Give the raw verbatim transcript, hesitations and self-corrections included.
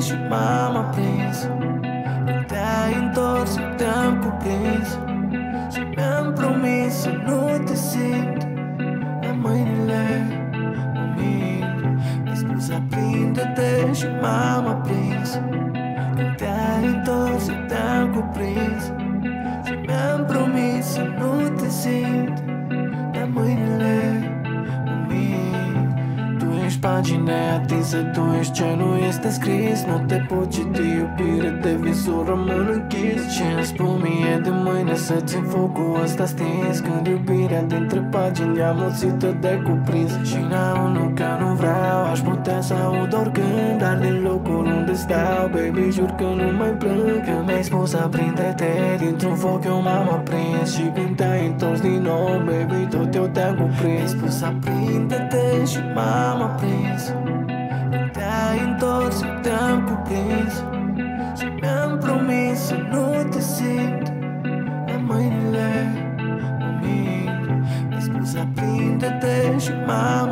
și m-am aprins. Când te-ai întors, eu te-am cuprins și mi-am promis să nu te simt. Dar mâinile mă mint. Mi-ai spus aprinde-te și m-am aprins. Când te-ai întors, eu te-am cuprins și mi-am promis să nu te simt. Dar mâinile mă mint. Tu ești pagina atinsă, tu ești ce nu este scris. Nu te pot citi, iubire de visul rămân închis. Și îmi spun mie de mâine să țin focul ăsta stins. Când iubirea dintre pagini e amuțită de cuprins. Și n-au unul că nu vreau, aș putea să aud oricând. Dar din locul unde stau, baby, jur că nu mai plâng. Că mi-ai spus aprinde-te, dintr-un foc eu m-am aprins. Și când te-ai întors din nou, baby, tot eu te-am cuprins. Mi-ai spus aprinde-te și m-am aprins. Când te-ai întors, eu te-am cuprins și mi-am promis să nu te simt. Dar mâinile mă mint. Mi-ai spus aprinde-te și m-am